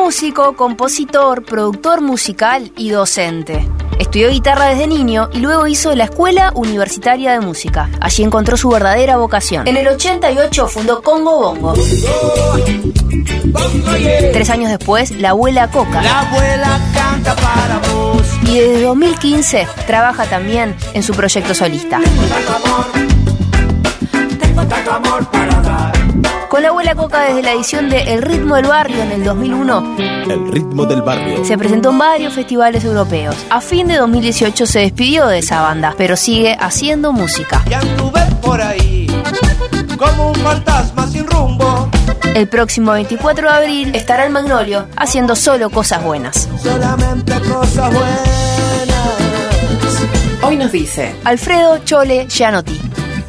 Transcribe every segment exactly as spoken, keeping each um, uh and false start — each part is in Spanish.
músico, compositor, productor musical y docente. Estudió guitarra desde niño y luego hizo la Escuela Universitaria de Música. Allí encontró su verdadera vocación. En el ochenta y ocho fundó Congo Bongo. Tres años después, La Abuela Coca. La abuela canta para vos. Y desde dos mil quince trabaja también en su proyecto solista. Tengo tanto amor para dar. Con La Abuela Coca, desde la edición de El Ritmo del Barrio en el dos mil uno, El Ritmo del Barrio, se presentó en varios festivales europeos. A fin de dos mil dieciocho se despidió de esa banda, pero sigue haciendo música. Y anduve por ahí como un fantasma sin rumbo. El próximo veinticuatro de abril estará en Magnolio haciendo solo cosas buenas. Solamente cosas buenas. Hoy nos dice Alfredo Chole Gianotti.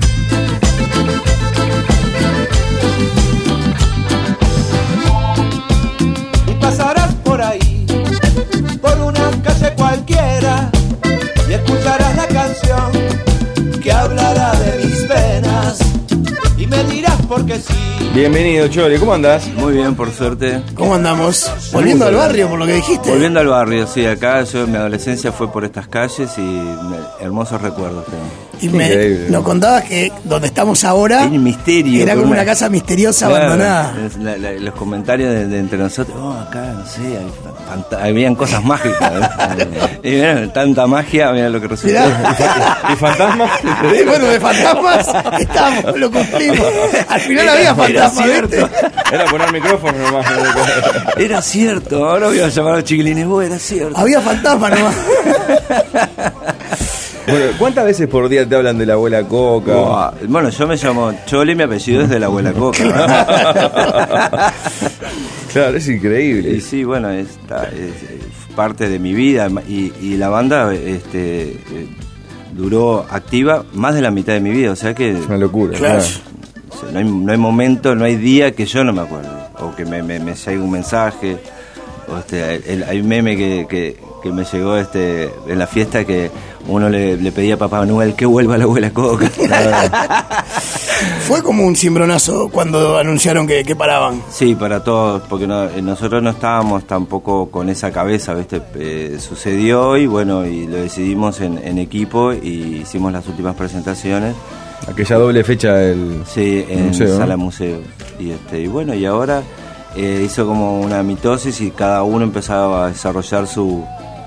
Pasarás por ahí, por una calle cualquiera, y escucharás la canción que hablará de mis penas, y me dirás por qué sí. Bienvenido, Chole, ¿cómo andás? Muy bien, por suerte. ¿Cómo andamos? Volviendo al barrio, por lo que dijiste. Volviendo al barrio, sí, acá yo mi adolescencia fue por estas calles y me, hermosos recuerdos tengo. Y me, Increíble. nos contabas que donde estamos ahora Hay un misterio. era como una casa misteriosa, claro, abandonada. La, la, los comentarios de, de entre nosotros, oh, acá, no sé, hay fanta- habían cosas mágicas. Y mira, tanta magia, mira lo que resultó. ¿Y fantasmas? Y bueno, de fantasmas estamos, lo cumplimos. Al final había fantasmas, ¿viste? Era poner el micrófono nomás. Era cierto, ahora voy a llamar a los chiquilines, vos, era cierto. Había fantasmas nomás. Bueno, ¿cuántas veces por día te hablan de La Abuela Coca? Buah, bueno, yo me llamo Chole y mi apellido es de La Abuela Coca. Claro, es increíble. Y sí, bueno, esta es, es parte de mi vida y, y la banda este, eh, duró activa más de la mitad de mi vida, o sea que Es una locura. Claro. o sea, no, hay, no hay momento, no hay día que yo no me acuerde, o que me, me, me llegue un mensaje, o este, el- el- hay un meme que, que, que me llegó este en la fiesta que uno le, le pedía a Papá Noel que vuelva La Abuela Coca. Fue como un cimbronazo cuando anunciaron que, que paraban. Sí, para todos, porque no- nosotros no estábamos tampoco con esa cabeza, ¿viste? Eh, sucedió y bueno, y lo decidimos en, en equipo y hicimos las últimas presentaciones, Aquella doble fecha del sí, en museo, Sala ¿no? Museo. Y, este, y bueno, y ahora eh, hizo como una mitosis y cada uno empezaba a desarrollar su,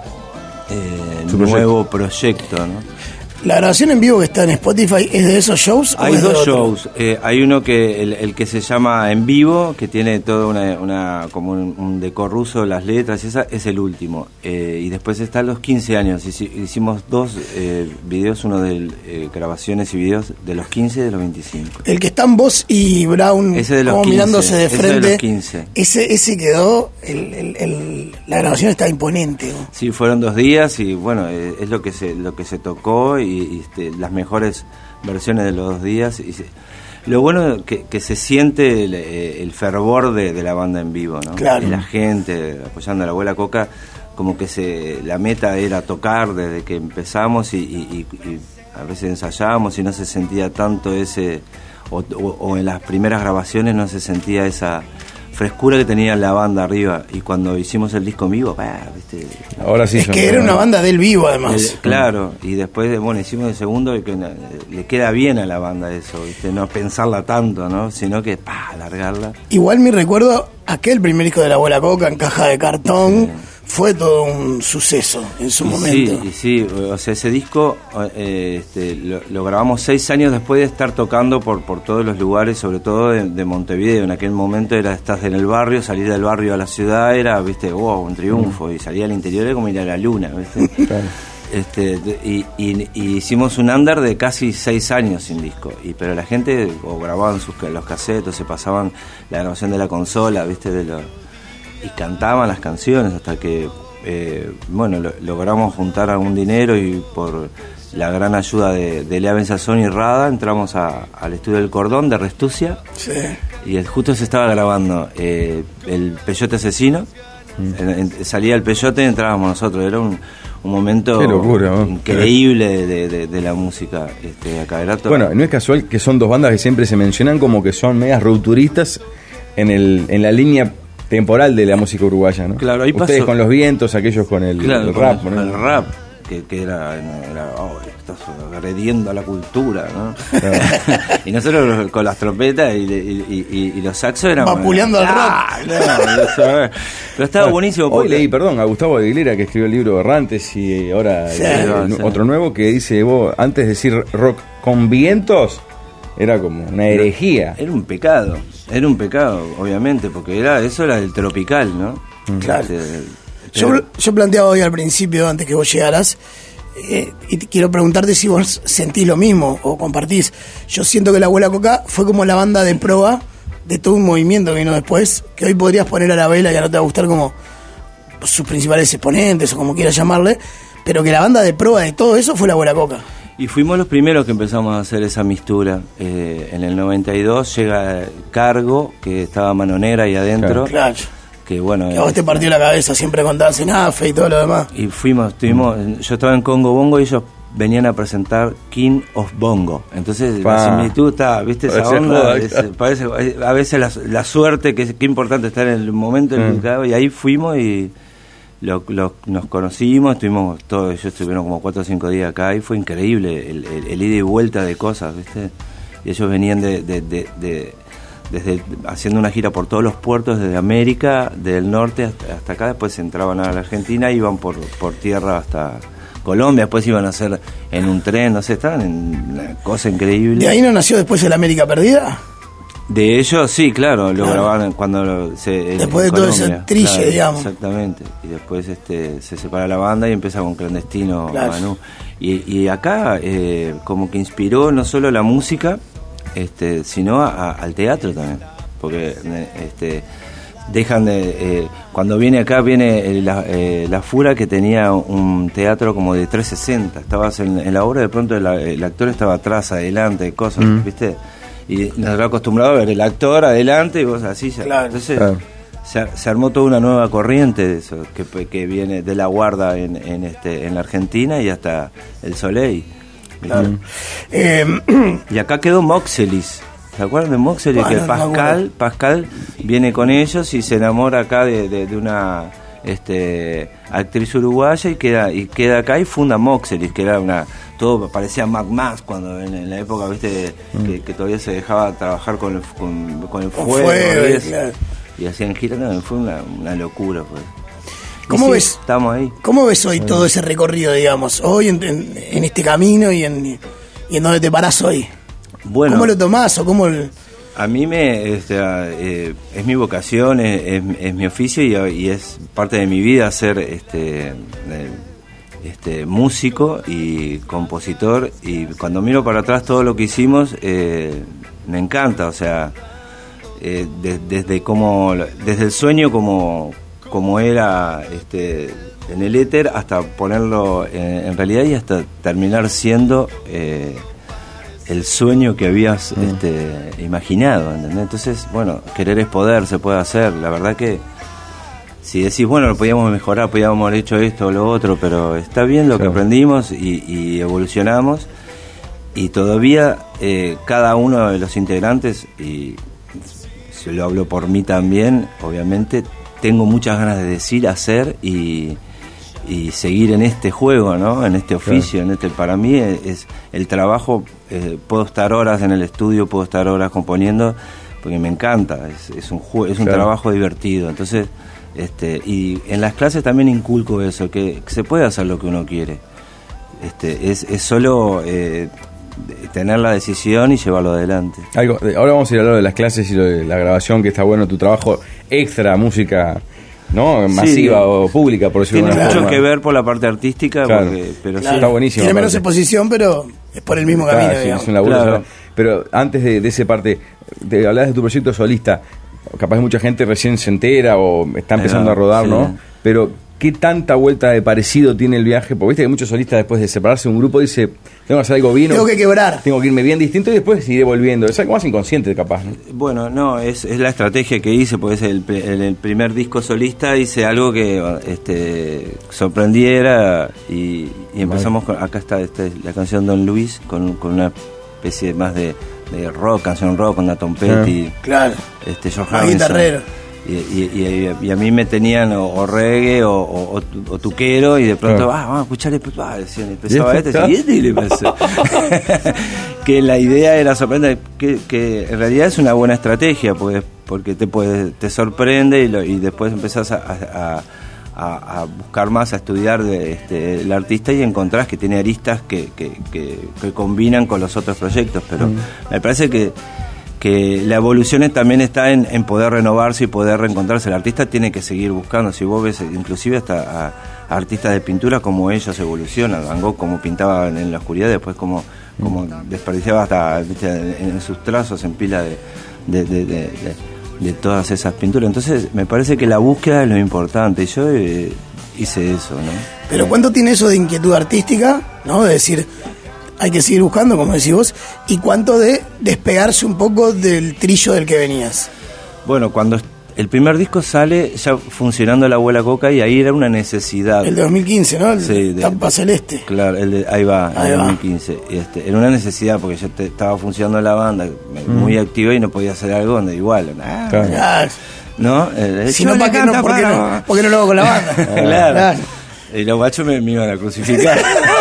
eh, Su nuevo proyecto, ¿no? La grabación en vivo que está en Spotify, ¿es de esos shows? o Hay es de dos otro? shows. Eh, hay uno que el, el que se llama En Vivo, que tiene todo una, una como un, un decor ruso, las letras y esa es el último. Eh, y después están los quince años. Hici- Hicimos dos eh, videos, uno de eh, grabaciones y videos de los quince y de los veinticinco. El que están vos y Brown Ese de los como quince, mirándose de ese de frente. los quince. Ese, ese quedó, el, el- el- la grabación está imponente. ¿no? Sí, fueron dos días y bueno, eh, es lo que se lo que se tocó y, y, este, las mejores versiones de los dos días. Y se- lo bueno que, que se siente el, eh, el fervor de, de la banda en vivo, ¿no? Claro. Y la gente apoyando a La Abuela Coca, como que se la meta era tocar desde que empezamos y, y- y- y a veces ensayábamos y no se sentía tanto ese, o, o- o en las primeras grabaciones no se sentía esa frescura que tenía la banda arriba, y cuando hicimos el disco en vivo, bah, ¿viste? Ahora sí. Es son- que era una banda del vivo, además. El- claro, y después, bueno, hicimos el segundo y que na- le queda bien a la banda eso, ¿viste? No pensarla tanto, ¿no? Sino que, pa, alargarla. Igual mi recuerdo, aquel primer disco de La Abuela Coca en caja de cartón, fue todo un suceso en su Y momento. Sí, y sí, o sea, ese disco eh, este, lo, lo grabamos seis años después de estar tocando por, por todos los lugares, sobre todo de, de Montevideo. En aquel momento era, estás en el barrio, salir del barrio a la ciudad era, viste, wow, un triunfo, y salir al interior era como ir a la luna, ¿viste? Claro. Este, de- y, y- y hicimos un under de casi seis años sin disco, y pero la gente o grababan sus, ca- los casetos, se pasaban la grabación de la consola, viste, de lo, y cantaban las canciones hasta que eh, bueno, lo- logramos juntar algún dinero y por la gran ayuda de, de Lea Benzazón y Rada entramos a- al estudio del Cordón de Restucia, Sí. y el- justo se estaba grabando eh, el Peyote Asesino. En- en- salía el Peyote y entrábamos nosotros. Era un, un momento Qué locura, ¿no? increíble de, de- de la música este, acá. Era todo- Bueno, no es casual que son dos bandas que siempre se mencionan como que son medias rupturistas en, el, en la línea temporal de la música uruguaya, ¿no? Claro, ahí Ustedes pasó- con los vientos, aquellos con el, Claro, el con rap, el, ¿no? el rap, que, que era, era oh, estás agrediendo a la cultura, ¿no? Y nosotros con las trompetas y, y, y, y los saxos éramos... Vapuleando al Ah, no, eso, eh. Pero estaba buenísimo. Hoy porque- leí, perdón, a Gustavo Aguilera, que escribió el libro Errantes, y ahora Sí, eh, sí. otro nuevo que dice, vos, antes de decir rock con vientos, era como una herejía. Era un pecado, era un pecado, obviamente, porque era eso era el tropical, ¿no? Claro. Este, Yo, pero- yo planteaba hoy al principio, antes que vos llegaras, eh, y te quiero preguntarte si vos sentís lo mismo o compartís. Yo siento que la Abuela Coca fue como la banda de proa de todo un movimiento que vino después, que hoy podrías poner a la vela y a no te va a gustar como sus principales exponentes o como quieras llamarle, pero que la banda de proa de todo eso fue la Abuela Coca. Y fuimos los primeros que empezamos a hacer esa mistura. Eh, en el noventa y dos llega Cargo, que estaba Mano Negra ahí adentro. Claro. Que bueno. Que a vos te este, partió la cabeza siempre contabas en AFE y todo lo demás. Y fuimos, estuvimos, yo estaba en Congo Bongo y ellos venían a presentar King of Bongo. Entonces Pa. la similitud está, ¿viste esa Parece onda? joda, Es- claro. parece, a veces la, la suerte, que es qué importante estar en el momento en el Mm. que hago, y ahí fuimos y lo, lo- nos conocimos, estuvimos todos, ellos estuvieron como cuatro o cinco días acá y fue increíble el, el- el ida y vuelta de cosas, ¿viste? Y ellos venían de, de, de, de- desde haciendo una gira por todos los puertos desde América, del norte hasta, hasta acá, después entraban a la Argentina, iban por, por tierra hasta Colombia, después iban a hacer en un tren, no sé, estaban en una cosa increíble. ¿De ahí no nació después el América Perdida? De ellos, sí, claro, lo Claro. grabaron cuando lo- se, en- Después en de todo ese Colombia, trille, claro, digamos. Exactamente. Y después este se separa la banda y empieza con Clandestino, Claro. Manu. Y, y acá eh, como que inspiró no solo la música, este, sino a- a- al teatro también. Porque eh, este dejan de... eh, cuando viene acá viene eh, la, eh, la Fura, que tenía un teatro como de trescientos sesenta. Estabas en, en la obra, de pronto el, el actor estaba atrás, adelante, cosas, Mm. ¿viste? Y nos había acostumbrado a ver el actor adelante y vos así. ya. Claro. Entonces Claro. se, se armó toda una nueva corriente de eso, que, que viene de la Guarda en, en, este, en la Argentina y hasta el Soleil. Claro. Eh, Y acá quedó Moxelis. ¿Se acuerdan de Moxelis? Ah, que no, no me Pascal, acuerdo. Pascal viene con ellos y se enamora acá de, de, de una este, actriz uruguaya y queda y queda acá y funda Moxelis, que era una... Todo parecía Mad Max cuando en, en la época, viste, que, que todavía se dejaba trabajar con el, con, con el Con fuego, fuego, y, eso. claro. Y hacían giras, no, fue una, una locura. Pues. Y ¿Cómo sí, ves? Estamos ahí. ¿Cómo ves hoy todo ese recorrido, digamos, hoy en, en- en este camino y en, y en donde te parás hoy? Bueno, ¿Cómo lo tomás o cómo el- a mí me este, eh, es mi vocación, es, es, es mi oficio y, y es parte de mi vida ser este, eh, este músico y compositor, y cuando miro para atrás todo lo que hicimos eh, me encanta, o sea, eh, de- desde como desde el sueño como como era este en el éter hasta ponerlo en, en realidad y hasta terminar siendo eh, el sueño que habías este, imaginado, ¿entendés? Entonces, bueno, querer es poder, se puede hacer. La verdad que si decís, bueno, lo podíamos mejorar, podíamos haber hecho esto o lo otro, pero está bien lo Claro. que aprendimos y, y evolucionamos, y todavía eh, cada uno de los integrantes, y si lo hablo por mí también, obviamente, tengo muchas ganas de decir, hacer y, y seguir en este juego, ¿no? En este oficio, en este, para mí es, es el trabajo. Eh, puedo estar horas en el estudio, puedo estar horas componiendo, porque me encanta, es, es un jue- es un Claro. trabajo divertido. Entonces, este, y en las clases también inculco eso, que, que se puede hacer lo que uno quiere. Este, es, es solo eh, tener la decisión y llevarlo adelante. Algo, de- ahora vamos a ir a hablar de las clases y lo de la grabación, que está bueno, tu trabajo extra, música, ¿no? Masiva Sí. o pública, por decirlo Tiene de alguna mucho forma. que ver por la parte artística, Claro. porque, pero Claro, está buenísimo, Tiene menos aparte. exposición, pero es por el mismo Claro, camino, sí, digamos. es un laburo Claro. solo. Pero antes de, de esa parte, te hablabas de tu proyecto solista. Capaz mucha gente recién se entera o está empezando Ahí va, a rodar, sí. ¿no? Pero ¿qué tanta vuelta de parecido tiene el viaje? Porque viste que muchos solistas, después de separarse de un grupo, dice, tengo que hacer algo bien, Tengo que quebrar. tengo que irme bien distinto y después iré volviendo. Es algo más inconsciente, capaz, ¿no? Bueno, no, es, es la estrategia que hice, porque es el, pri- el, el primer disco solista, hice algo que este, sorprendiera y, y empezamos con, acá está, esta es la canción Don Luis, con, con una especie más de, de rock, canción rock, con Tom Petty, Claro. este, George Más Harrison. guitarrero. Y, y, y, y a mí me tenían o, o reggae o, o, o tuquero, y de pronto, ah, vamos a escuchar, ah, decían, empezaba este, y este, y le empezó. Que la idea era sorprender, que, que en realidad es una buena estrategia, porque, porque te puede, te sorprende y, lo, y después empezás a, a, a, a buscar más, a estudiar de, este, el artista, y encontrás que tiene aristas que, que, que, que combinan con los otros proyectos, pero mm. me parece que que la evolución también está en, en poder renovarse y poder reencontrarse. El artista tiene que seguir buscando. Si vos ves, inclusive hasta a, a artistas de pintura, como ellos evolucionan. Van Gogh, como pintaba en, en la oscuridad, después como, como desperdiciaba hasta, ¿viste?, en, en sus trazos, en pila de, de, de, de, de, de todas esas pinturas. Entonces me parece que la búsqueda es lo importante, y yo eh, hice eso, ¿no? Pero ¿cuánto tiene eso de inquietud artística, ¿no? De decir, hay que seguir buscando, como decís vos, y cuánto de despegarse un poco del trillo del que venías. Bueno, cuando el primer disco sale ya funcionando La Abuela Coca, y ahí era una necesidad. El de dos mil quince, ¿no? El sí, de Tampa Celeste. Claro, el de, ahí va, ahí el va. dos mil quince. Este, era una necesidad, porque ya te, estaba funcionando la banda, mm. muy activa, y no podía hacer algo donde igual. Ah, claro. ¿No? Eh, si no, ¿para qué no, ¿por qué no, ¿por qué no lo hago con la banda? Claro. Claro. Y los machos me, me iban a crucificar.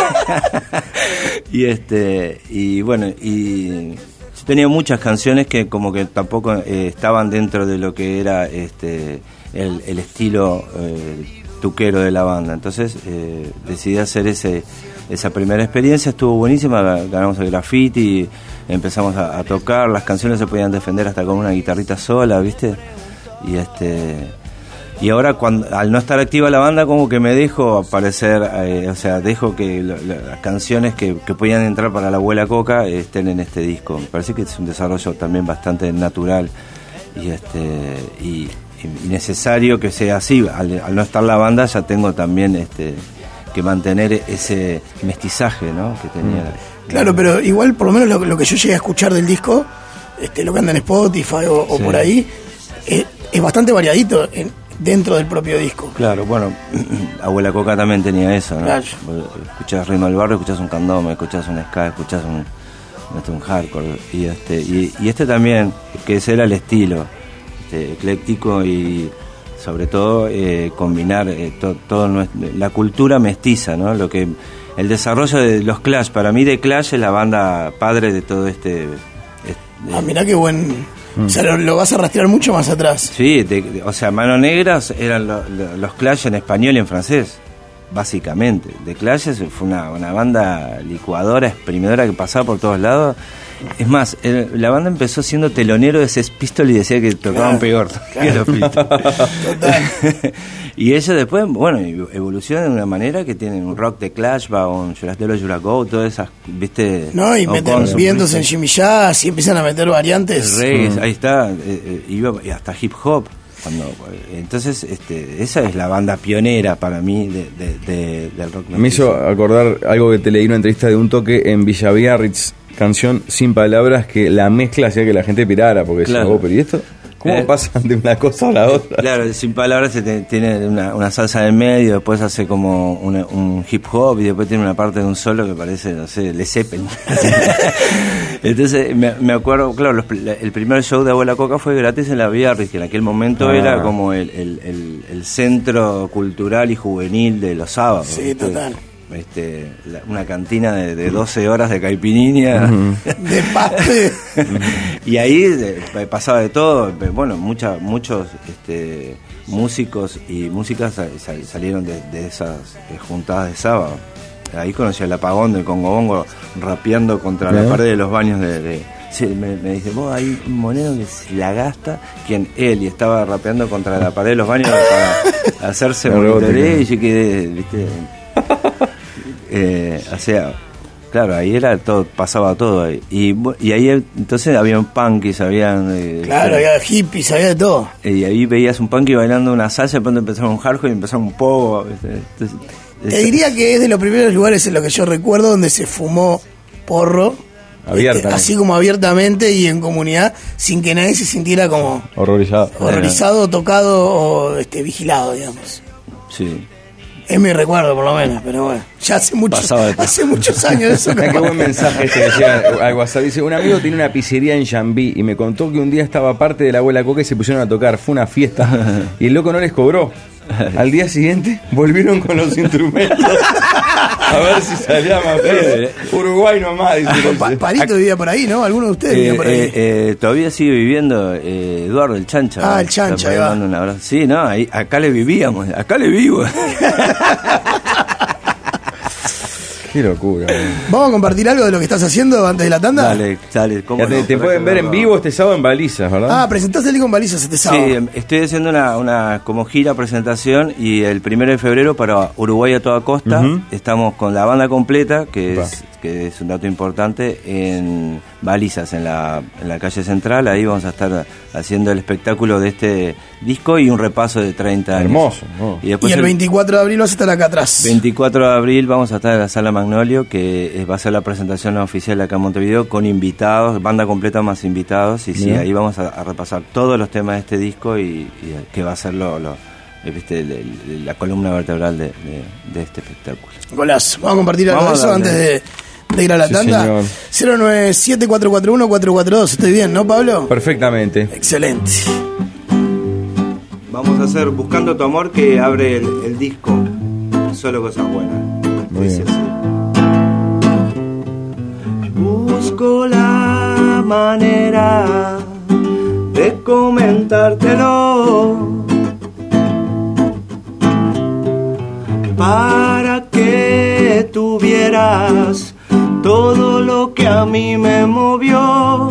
y este y bueno, y yo tenía muchas canciones que como que tampoco eh, estaban dentro de lo que era este el, el estilo eh, tuquero de la banda. Entonces eh, decidí hacer ese esa primera experiencia. Estuvo buenísima, ganamos el graffiti, empezamos a, a tocar, las canciones se podían defender hasta con una guitarrita sola, ¿viste? Y este y ahora, cuando al no estar activa la banda, como que me dejo aparecer, eh, o sea, dejo que lo, lo, las canciones que, que podían entrar para La Abuela Coca estén en este disco. Me parece que es un desarrollo también bastante natural y este y, y necesario que sea así. Al, al no estar la banda, ya tengo también este que mantener ese mestizaje, ¿no?, que tenía. Mm. Claro, la... pero igual, por lo menos lo, lo que yo llegué a escuchar del disco, este, lo que anda en Spotify o, o sí. por ahí, es, es bastante variadito en, dentro del propio disco. Claro, bueno, Abuela Coca también tenía eso, ¿no? Claro. Escuchás Ritmo del Barrio, escuchás un candombe, escuchás un ska, escuchás un, este, un hardcore, y este y, y este también, que ese era el estilo, este, ecléctico, y sobre todo eh, combinar eh, to, todo nuestro, la cultura mestiza, ¿no? Lo que el desarrollo de los Clash, para mí The Clash es la banda padre de todo este, este ah, mirá qué buen. O sea, lo, lo vas a rastrear mucho más atrás. Sí, de, de, o sea, Mano Negras eran lo, lo, los Clash en español y en francés, básicamente. The Clash fue una, una banda licuadora, exprimidora, que pasaba por todos lados. Es más, el, la banda empezó siendo telonero de Sex Pistols y decía que tocaban claro, peor claro. que los Pistols. Total. Y ellos después, bueno, evolucionan de una manera que tienen un rock de Clash, va un Jurastelo Jurago, todas esas, viste. No, y meten vientos en Jimmy Jazz y empiezan a meter variantes. Reggae, mm. ahí está, eh, eh, y hasta hip hop. Cuando, entonces, este, esa es la banda pionera para mí de, de, de, del rock. Me hizo acordar algo que te leí en una entrevista de Un Toque en Villa Biarritz, canción Sin Palabras, que la mezcla hacía que la gente pirara, porque claro. decía, oh, pero ¿y esto? ¿Cómo eh, pasan de una cosa a la otra? Claro, Sin Palabras se te, tiene una, una salsa en el medio, después hace como una, un hip hop, y después tiene una parte de un solo que parece, no sé, Le Zeppelin. Entonces me, me acuerdo, claro, los, el primer show de Abuela Coca fue gratis en la Biarritz, que en aquel momento ah. era como el, el, el, el centro cultural y juvenil de los sábados. Sí, ¿viste? Total. Este, la, una cantina de, de doce horas de caipirinha, uh-huh. de paste. Y ahí de, pasaba de todo. Bueno, mucha, muchos este, músicos y músicas sal, salieron de, de esas de juntadas de sábado. Ahí conocí al Apagón del Congo Bongo rapeando contra ¿Eh? la pared de los baños de... de sí, me, me dice, vos hay un monero que se la gasta, quien él, y estaba rapeando contra la pared de los baños para hacerse monitoreo, y yo quedé, viste... Eh, o sea, claro, ahí era todo, pasaba todo ahí. Y, y ahí entonces habían punkis, habían... Eh, claro, había hippies, había de todo. Y ahí veías un punky bailando una salsa, de pronto empezaron un hardcore y empezaron un pogo. Entonces, te diría que es de los primeros lugares en los que yo recuerdo donde se fumó porro. Este, así como abiertamente y en comunidad, sin que nadie se sintiera como... Horrorizado. Horrorizado, tocado o este, vigilado, digamos. Sí. Es mi recuerdo, por lo menos, pero bueno. Ya hace, mucho, hace muchos años eso. Qué buen mensaje este que llega al WhatsApp. Dice, un amigo tiene una pizzería en Yambí y me contó que un día estaba parte de la Abuela Coca y se pusieron a tocar. Fue una fiesta y el loco no les cobró. Al día siguiente volvieron con los instrumentos a ver si salía más feo. Uruguay nomás, dice. Pa Parito vivía por ahí, ¿no? ¿Alguno de ustedes eh, vivía por ahí? Eh, eh, todavía sigue viviendo eh, Eduardo, el Chancha. Ah, el Chancha, ahí va. Un abrazo. Sí, no, ahí, acá le vivíamos, acá le vivo. Qué locura. Man. ¿Vamos a compartir algo de lo que estás haciendo antes de la tanda? Dale, dale. ¿Cómo ya te, no? te pueden ver en vivo este sábado en Balizas, ¿verdad? Ah, presentaste el disco en Balizas este sábado. Sí, estoy haciendo una, una como gira presentación y el primero de febrero para Uruguay a toda costa. Uh-huh. Estamos con la banda completa, que es, que es un dato importante, en Balizas, en la, en la calle central. Ahí vamos a estar haciendo el espectáculo de este disco y un repaso de treinta años. Hermoso. Oh. Y, después y el, el veinticuatro de abril vas a estar acá atrás. veinticuatro de abril vamos a estar en la Sala Magnolio, que va a ser la presentación oficial acá en Montevideo, con invitados, banda completa más invitados. Y sí, ahí vamos a, a repasar todos los temas de este disco y, y que va a ser lo, lo, ¿viste? El, el, la columna vertebral de, de, de este espectáculo. Golazo. Vamos a compartir algo de eso antes de, de ir a la sí, tanda. Señor. cero nueve siete cuatro cuatro uno cuatro cuatro dos. ¿Estoy bien, no, Pablo? Perfectamente. Excelente. Vamos a hacer Buscando tu amor, que abre el, el disco. Solo cosas buenas. Muy Dice bien. así. Busco la manera de comentártelo para que tuvieras todo lo que a mí me movió.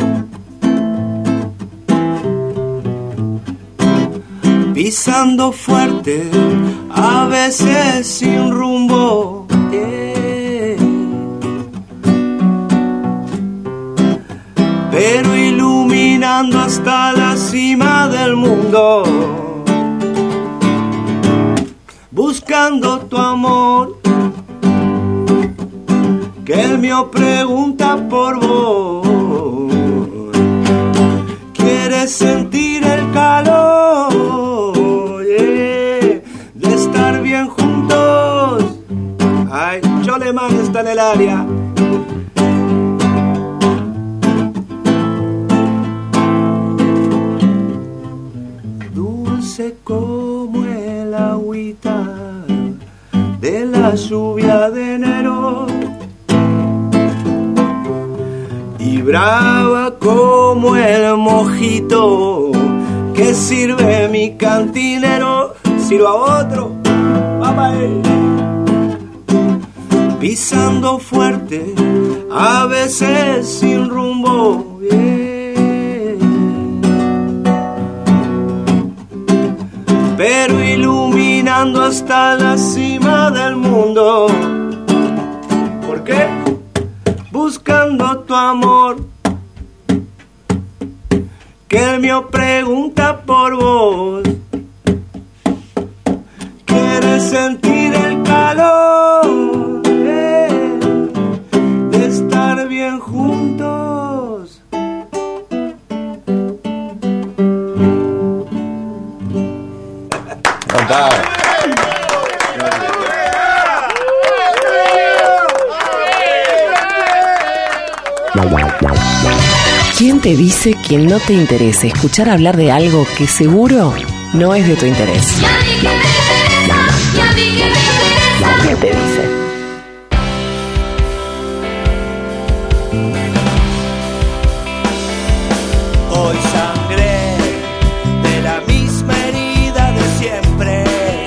Pisando fuerte, a veces sin rumbo. Yeah. Pero iluminando hasta la cima del mundo. Buscando tu amor, que el mío pregunta por vos. Quieres sentir el calor, yeah, de estar bien juntos. Ay, Choleman está en el área. Dulce como el agüita de la lluvia de enero, y brava como el mojito que sirve mi cantinero. Sirvo a otro, papá. Pisando fuerte, a veces sin rumbo. Yeah. Pero iluminando hasta la cima del mundo. ¿Por qué? Buscando tu amor, que el mío pregunta por vos. Quieres sentir el calor, eh, de estar bien juntos. ¿Quién te dice que no te interese escuchar hablar de algo que seguro no es de tu interés? ¿Quién te dice? Hoy sangré de la misma herida de siempre.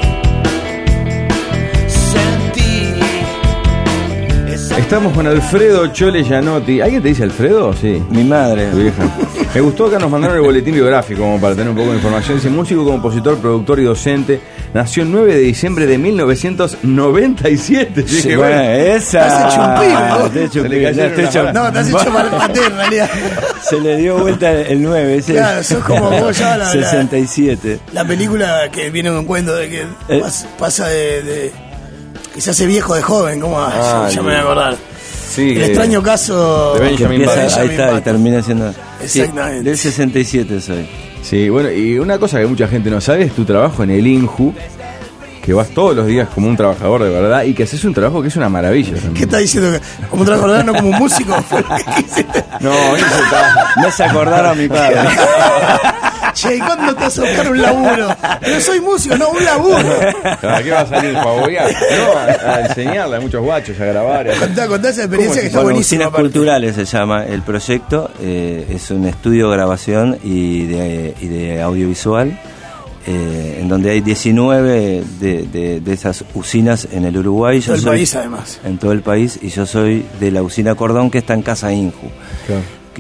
Sentí esa... Estamos con Alfredo Chole Gianotti. ¿Alguien te dice Alfredo? Sí. Mi madre. Tu vieja. Me gustó, acá nos mandaron el boletín biográfico como para tener un poco de información. Dice: músico, compositor, productor y docente. Nació el nueve de diciembre de mil novecientos noventa y siete. Sí, dije, bueno, bueno, esa. Te has hecho un pibe, Ah, vos. te has hecho Se un le pibe, cayeron te has hecho- unas No, te has hecho mal paté en realidad. Se le dio vuelta el nueve, ese. Claro, sos como vos ya la, la, sesenta y siete. la película que viene en un cuento de que Eh. pas- pasa de, de que se hace viejo de joven, ¿cómo? Ah, ya sí. me voy a acordar. sí, El que- extraño caso de Benjamin Empieza- Button. ahí está, y termina siendo. Sí, Exactamente. del sesenta y siete soy. Sí, bueno, y una cosa que mucha gente no sabe es tu trabajo en el INJU, que vas todos los días como un trabajador de verdad y que haces un trabajo que es una maravilla también. ¿Qué estás diciendo? ¿Como un trabajador, no como un músico? No, eso está... Me hace acordar a mi padre. Che, ¿cuándo te vas a buscar un laburo? Pero soy músico, no un laburo. ¿A qué va a salir? ¿Para bobear? No, a, a enseñarle a muchos guachos, a grabar. A... Contá, contá esa experiencia que está Bueno, buenísima. Usinas Culturales se llama el proyecto. Eh, es un estudio de grabación y de, y de audiovisual. Eh, en donde hay diecinueve de, de, de esas usinas en el Uruguay. En todo el soy, país, además. En todo el país, y yo soy de la usina Cordón, que está en Casa Inju. Claro.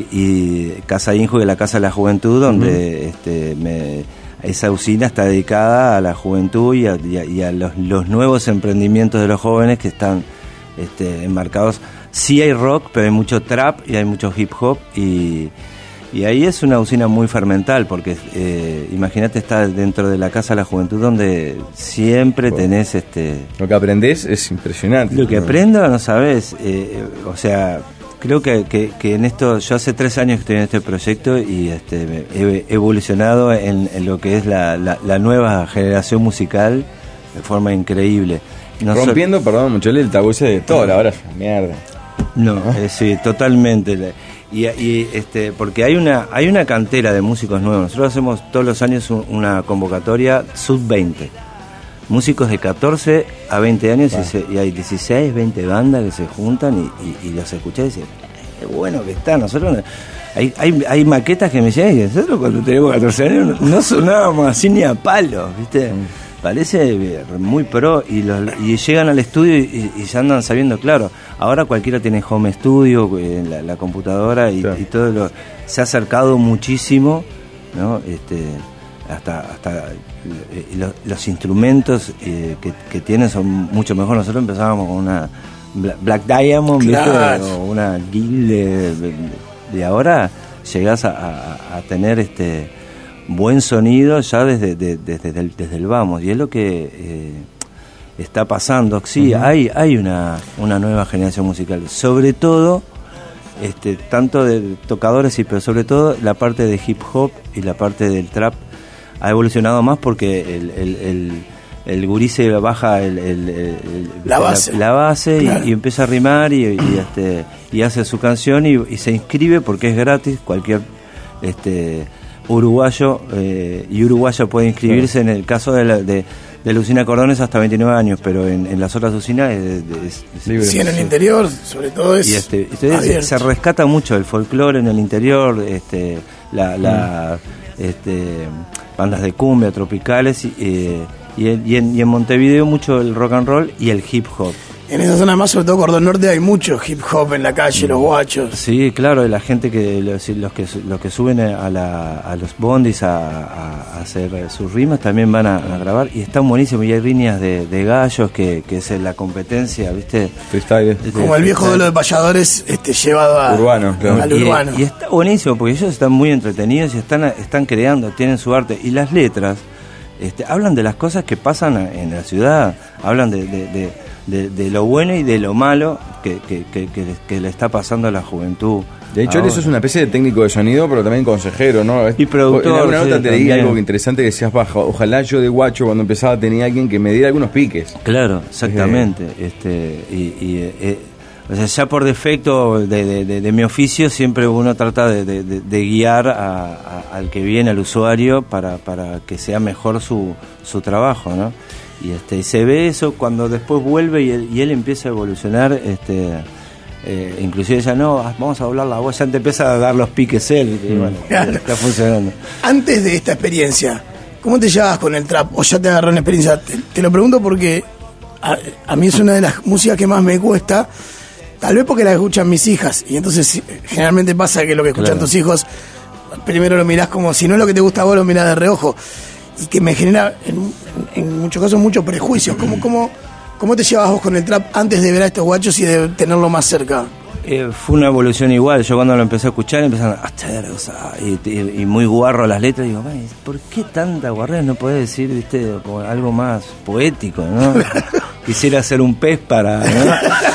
Y Casa Inju es la Casa de la Juventud, donde uh-huh. este, me, esa usina está dedicada a la juventud y a, y a, y a los, los nuevos emprendimientos de los jóvenes que están este, enmarcados. Sí hay rock, pero hay mucho trap y hay mucho hip hop, y... Y ahí es una usina muy fermental, porque eh, imagínate estar dentro de la Casa de la Juventud, donde siempre bueno, tenés este... Lo que aprendés es impresionante. Lo que aprendo, no sabes, eh, o sea, creo que, que, que en esto, yo hace tres años que estoy en este proyecto y este, he evolucionado en, en lo que es la, la, la nueva generación musical de forma increíble. No Rompiendo, so... perdón, mucho el tabú ese de todo, ahora es una mierda. No, eh, sí, totalmente. Y, y este porque hay una hay una cantera de músicos nuevos. Nosotros hacemos todos los años un, una convocatoria sub veinte, músicos de catorce a veinte años, wow. y, se, y hay dieciséis, veinte bandas que se juntan y, y, y los escuchás y dicen, qué bueno que está. Nosotros hay, hay, hay maquetas que me dicen, nosotros cuando teníamos catorce años no sonábamos así ni a palos, ¿viste? Mm. Parece muy pro, y, los, y llegan al estudio y, y ya andan sabiendo, claro, ahora cualquiera tiene home studio, en la, la computadora y, claro. y todo lo, se ha acercado muchísimo, ¿no? Este, hasta hasta eh, los, los instrumentos eh, que, que tienen son mucho mejor. Nosotros empezábamos con una Black Diamond, claro. ¿viste? O una Guild de, de, de ahora llegás a, a, a tener este buen sonido ya desde, de, desde, desde, el, desde el vamos, y es lo que eh, está pasando. Sí, uh-huh. hay hay una, una nueva generación musical, sobre todo este tanto de tocadores, y pero sobre todo la parte de hip hop y la parte del trap ha evolucionado más, porque el, el, el, el gurí se baja el, el, el, la base, la, la base claro. y, y empieza a rimar y, y, este, y hace su canción y, y se inscribe porque es gratis. Cualquier este uruguayo eh, y uruguaya puede inscribirse, claro. en el caso de la, de, de la usina Cordones hasta veintinueve años, pero en, en las otras usinas es, es, es libre. Sí, en el interior sobre todo es y este, entonces se rescata mucho el folclore en el interior, este la, la mm. este bandas de cumbia tropicales y, eh, y, en, y, en, y en Montevideo mucho el rock and roll y el hip hop. En esa zona más, sobre todo Cordón Norte, hay mucho hip hop en la calle, los guachos. Sí, claro, la gente que los, los que los que suben a, la, a los bondis a, a, a hacer sus rimas también van a, a grabar, y están buenísimos. Y hay riñas de, de gallos, que, que es la competencia, ¿viste? Freestyle. Como el viejo duelo de payadores este, llevado a, urbano, claro. al urbano. Y, y está buenísimo, porque ellos están muy entretenidos y están, están creando, tienen su arte. Y las letras este, hablan de las cosas que pasan en la ciudad, hablan de... de, de De, de lo bueno y de lo malo que, que, que, que, que le está pasando a la juventud. De hecho, ahora. Eso es una especie de técnico de sonido, pero también consejero, ¿no? Y productor. En alguna nota sí, te leí también. algo interesante que decías, baja, ojalá yo de guacho cuando empezaba tenía alguien que me diera algunos piques. Claro, exactamente. Eh. Este, y, y eh, o sea, ya por defecto de, de, de, de mi oficio, siempre uno trata de, de, de, de guiar a, a, al que viene, al usuario, para, para que sea mejor su, su trabajo, ¿no? Y este se ve eso cuando después vuelve y él, y él empieza a evolucionar, este eh, inclusive ya no, vamos a doblar la voz, ya te empieza a dar los piques él, y bueno, claro. Está funcionando. Antes de esta experiencia, ¿cómo te llevas con el trap? ¿O ya te agarró una experiencia? Te, te lo pregunto porque a, a mí es una de las músicas que más me cuesta, tal vez porque la escuchan mis hijas, y entonces generalmente pasa que lo que escuchan claro. tus hijos, primero lo mirás como, si no es lo que te gusta a vos, lo mirás de reojo, y que me genera en, en muchos casos muchos prejuicios. ¿Cómo, cómo, ¿Cómo te llevas vos con el trap antes de ver a estos guachos y de tenerlo más cerca? Eh, fue una evolución igual. Yo cuando lo empecé a escuchar empezaron a hacer, o sea, y, y, y muy guarro las letras, digo, ¿por qué tanta guarrera? No podés decir, viste, como algo más poético, ¿no? Quisiera ser un pez para, ¿no?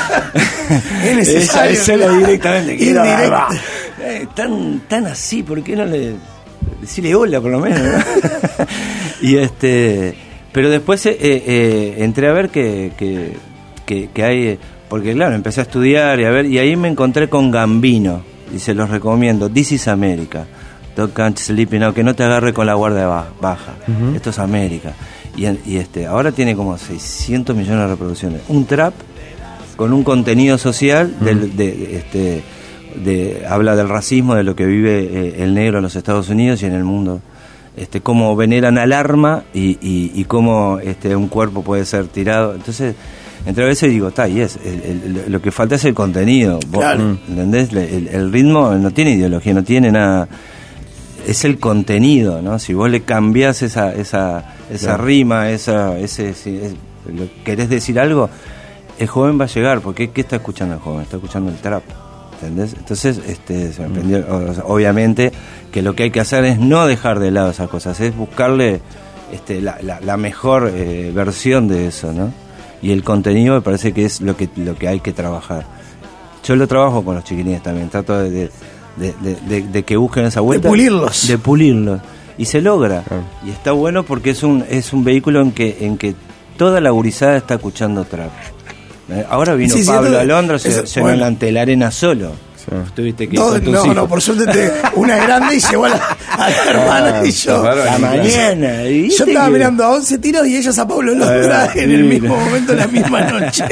Es necesario. Esa, esa directamente. Quiero, Indirecto. Eh, tan, tan así, ¿por qué no le decirle hola por lo menos, ¿no? Y este Pero después eh, eh, entré a ver que, que, que, que hay... Porque claro, empecé a estudiar y a ver, y ahí me encontré con Gambino, y se los recomiendo. This is America. Don't Can't Sleep Now, que no te agarre con la guardia baja. Uh-huh. Esto es América. Y, y este ahora tiene como seiscientos millones de reproducciones. Un trap con un contenido social, uh-huh. del, de, de, este, de, habla del racismo, de lo que vive eh, el negro en los Estados Unidos y en el mundo. Este, cómo veneran al arma y, y, y cómo este, un cuerpo puede ser tirado. Entonces, entre veces digo, está, y es, el, el, lo que falta es el contenido. Claro. ¿Entendés? El, el ritmo no tiene ideología, no tiene nada. Es el contenido, ¿no? Si vos le cambiás esa esa esa claro. rima, esa ese, si es, querés decir algo, el joven va a llegar, porque ¿qué está escuchando el joven? Está escuchando el trap, ¿entendés? Entonces, este, se me prendió, mm. obviamente, que lo que hay que hacer es no dejar de lado esas cosas, es buscarle este, la, la, la mejor eh, versión de eso, ¿no? Y el contenido me parece que es lo que lo que hay que trabajar. Yo lo trabajo con los chiquilines también, trato de, de De, de, de, de que busquen esa vuelta, de pulirlos de pulirlos y se logra, claro. Y está bueno porque es un es un vehículo en que en que toda la gurizada está escuchando trap. ¿Eh? Ahora vino sí, Pablo sí, Alondra, se, es, se bueno. no ante la arena solo. Sí. Tuviste que no, no, hijos. no, por suerte te, una grande y llevó a la, a la hermana ah, y yo la mañana. Yo estaba que... mirando a once tiros y ellos a Pablo Alondra en el mismo momento, la misma noche.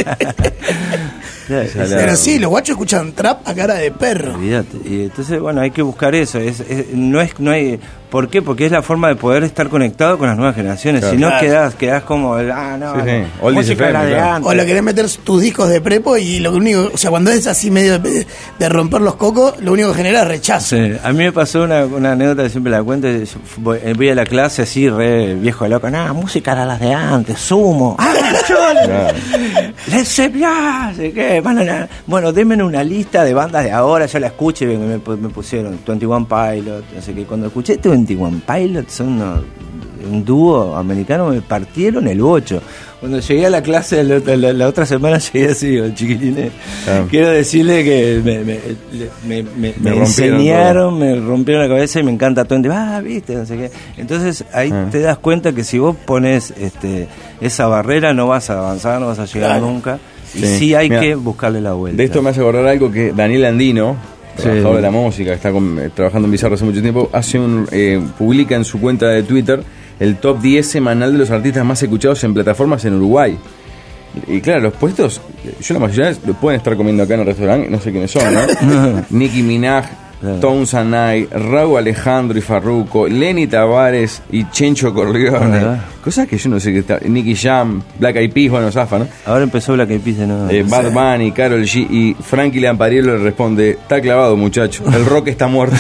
Pero sí, los guachos escuchan trap a cara de perro. Olvídate. Y entonces, bueno, hay que buscar eso. Es, es, no es, no hay. ¿Por qué? Porque es la forma de poder estar conectado con las nuevas generaciones. Claro. Si no claro. quedás, quedás como el, ah, no, sí, sí. no música la de antes. O lo querés meter tus discos de prepo y lo único, o sea, cuando es así medio de, de romper los cocos, lo único que genera es rechazo. Sí. A mí me pasó una, una anécdota que siempre la cuento. Voy, voy a la clase así, re viejo de loco. No, música era las de antes, Sumo. ¡Ah, claro. Les Zeppelin, ¿qué? Bueno, bueno, denme una lista de bandas de ahora, yo la escuché, me, me, me pusieron veintiuno Pilot, no sé qué. Cuando escuché veintiuno Pilot, son unos, un dúo americano, me partieron el bocho. Cuando llegué a la clase la, la, la otra semana, llegué así, el chiquilines. Ah. Quiero decirle que me, me, me, me, me, me enseñaron, todo. Me rompieron la cabeza y me encanta todo. Ah, viste, no sé qué. Entonces ahí ah. te das cuenta que si vos pones este, esa barrera, no vas a avanzar, no vas a llegar claro. nunca. Y sí, sí hay Mirá, que buscarle la vuelta. De esto me hace acordar algo que Daniel Andino, trabajador sí. de la música, que está con, eh, trabajando en Bizarro hace mucho tiempo, hace un eh, publica en su cuenta de Twitter el top diez semanal de los artistas más escuchados en plataformas en Uruguay. Y, y claro, los puestos, yo la mayoría lo pueden estar comiendo acá en el restaurante, no sé quiénes son, ¿no? Nicki Minaj, claro. Tones and I, Raúl Alejandro y Farruko, Lenny Tavares y Chencho Corleone. Uh-huh. Cosas que yo no sé qué está. Nicky Jam, Black Eyed Peas, bueno, Zafa, ¿no? Ahora empezó Black Eyed Peas de nuevo. Eh, Bad Bunny, Karol G y Frankie Lampariello le responde: está clavado, muchacho. El rock está muerto.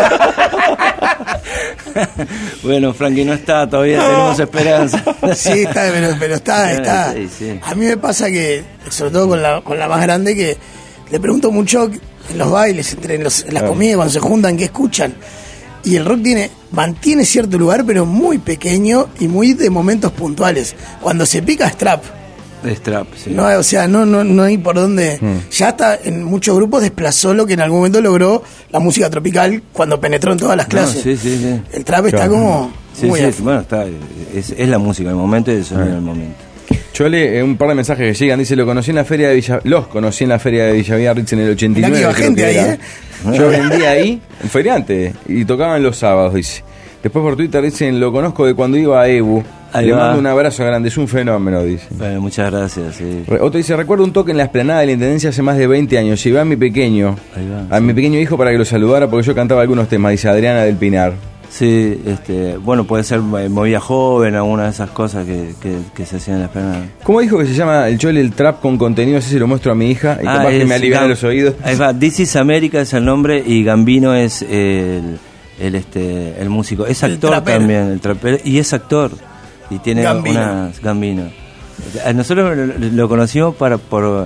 Bueno, Frankie no está, todavía no. tenemos esperanza. Sí, está, pero, pero está, está. Sí, sí. A mí me pasa que, sobre todo con la, con la más grande, que le pregunto mucho en los bailes, entre en, los, en las ah. comidas, cuando se juntan, ¿qué escuchan? Y el rock tiene mantiene cierto lugar, pero muy pequeño y muy de momentos puntuales. Cuando se pica es trap. Es trap, sí. No, o sea, no, no, no hay por dónde. Mm. Ya hasta en muchos grupos desplazó lo que en algún momento logró la música tropical cuando penetró en todas las clases. No, sí, sí, sí. El trap claro. está como sí, muy sí, bueno, está, es, es la música del momento y el sonido del momento. Yo leí un par de mensajes que llegan, dice, lo conocí en la feria de Villa, los conocí en la feria de Villaviarritz en el ochenta y nueve. Mirá que iba gente ahí, ¿eh? Yo vendía ahí, un feriante, y tocaban los sábados, dice. Después por Twitter dicen, lo conozco de cuando iba a E B U. Ahí Le va. mando un abrazo grande, es un fenómeno, dice. Bueno, muchas gracias, sí. Otro dice, recuerdo un toque en la explanada de la Intendencia hace más de veinte años. Llevé a mi pequeño, a sí. mi pequeño hijo para que lo saludara porque yo cantaba algunos temas, dice Adriana del Pinar. Sí, este, bueno, puede ser eh, movida joven, alguna de esas cosas que, que, que se hacían en la explanada. ¿Cómo dijo que se llama el Chole el trap con contenido? Así se lo muestro a mi hija y ah, capaz que me alivian los oídos. Ahí va, This is America es el nombre y Gambino es el, el, este, el músico. Es actor también, el trapero, y es actor. Y tiene Gambino. unas Gambino. Nosotros lo conocimos para por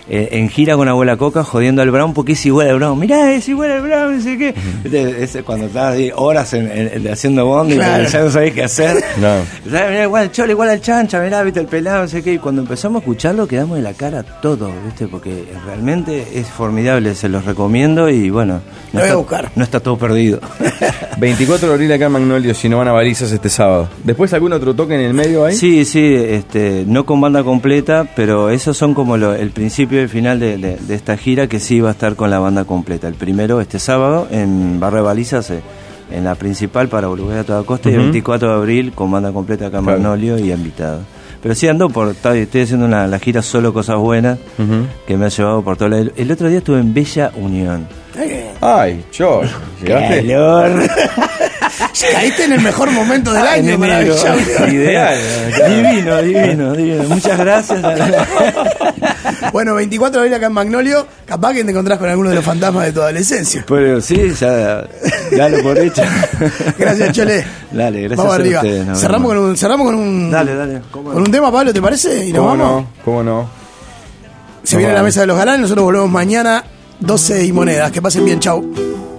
eh, en gira con Abuela Coca jodiendo al Brown porque es igual al Brown. Mirá, es igual al Brown, no sé qué. Uh-huh. Es, es cuando estás ahí horas en, en, haciendo bondi, claro. Y ya no sabés qué hacer. No. Mirá, igual al Cholo, igual al Chancha, mirá, viste, el pelado, no sé qué. Y cuando empezamos a escucharlo quedamos de la cara todo, viste, porque realmente es formidable, se los recomiendo y bueno, no, está, voy a buscar. No está todo perdido. veinticuatro de abril acá en Magnolio, si no van a Balizas este sábado. ¿Después algún otro toque en el medio ahí? Sí, sí, este, no con banda completa, pero esos son como lo, el principio y el final de, de, de esta gira, que sí va a estar con la banda completa. El primero este sábado en Barrio de Balizas, eh, en la principal para Uruguay a toda costa, uh-huh. Y el veinticuatro de abril con banda completa acá en claro. Magnolio y invitado. Pero sí ando por, estoy haciendo una, la gira Solo Cosas Buenas, uh-huh. Que me ha llevado por todo el, el otro día estuve en Bella Unión. Ay, yo, llegaste. Calor. Caíste en el mejor momento del Ay, año para Bella Unión. Ideal. Divino, divino, divino. Muchas gracias. Bueno, veinticuatro de abril acá en Magnolio, capaz que te encontrás con alguno de los fantasmas de tu adolescencia. Pero sí, ya dalo por hecho. Gracias, Chole. Dale, gracias. Vamos a arriba. ustedes. No, cerramos, con un, cerramos con un. Dale, dale. ¿Cómo con no? un tema, Pablo, ¿te parece? ¿Y nos ¿Cómo vamos? no? ¿Cómo no? Se no viene vamos. La mesa de los galanes, nosotros volvemos mañana, doce y monedas. Que pasen bien, chau.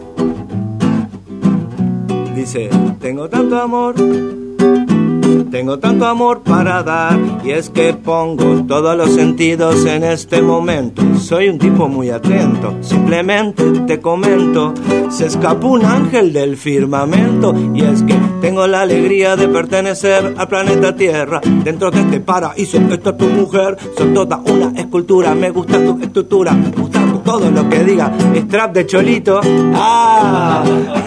Dice, tengo tanto amor, tengo tanto amor para dar, y es que pongo todos los sentidos en este momento. Soy un tipo muy atento, simplemente te comento, se escapó un ángel del firmamento, y es que tengo la alegría de pertenecer al planeta Tierra. Dentro de este paraíso está tu mujer, son toda una escultura, me gusta tu estructura, me gusta todo lo que diga, strap de cholito. Ah,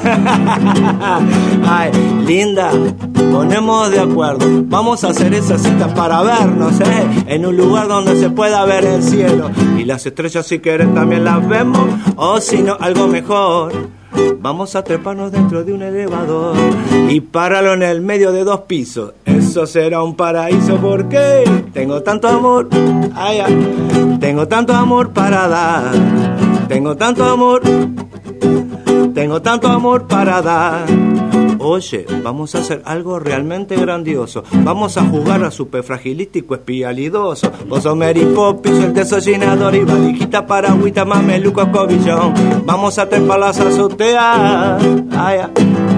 ay, linda, ponemos de acuerdo, vamos a hacer esa cita para vernos, eh, en un lugar donde se pueda ver el cielo y las estrellas, si quieres también las vemos, o si no algo mejor. Vamos a treparnos dentro de un elevador y pararlo en el medio de dos pisos. Eso será un paraíso porque tengo tanto amor, ay, ay, tengo tanto amor para dar, tengo tanto amor, tengo tanto amor para dar. Oye, vamos a hacer algo realmente grandioso. Vamos a jugar a superfragilístico espialidoso. Vos sos Mary Poppins, el desollinador y valijita paragüita, mameluco, cobillón. Vamos a trepar las azoteas. Ay, ay.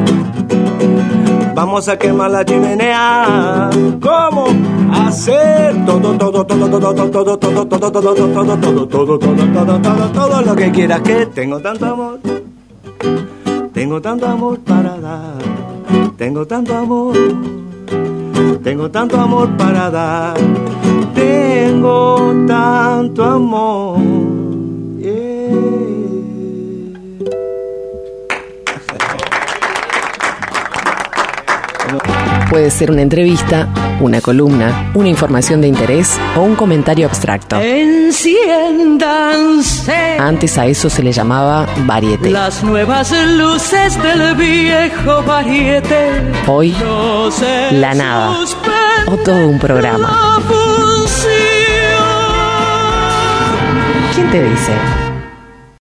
Vamos a quemar la chimenea. ¿Cómo hacer todo, todo, todo, todo, todo, todo, todo, todo, todo, todo, todo, todo, todo, todo, todo, todo lo que quieras? Que tengo tanto amor. Tengo tanto amor para dar, tengo tanto amor, tengo tanto amor para dar, tengo tanto amor. Yeah. Puede ser una entrevista, una columna, una información de interés o un comentario abstracto. Enciéndanse. Antes a eso se le llamaba variete. Las nuevas luces del viejo variete. Hoy, la nada. O todo un programa. ¿Quién te dice?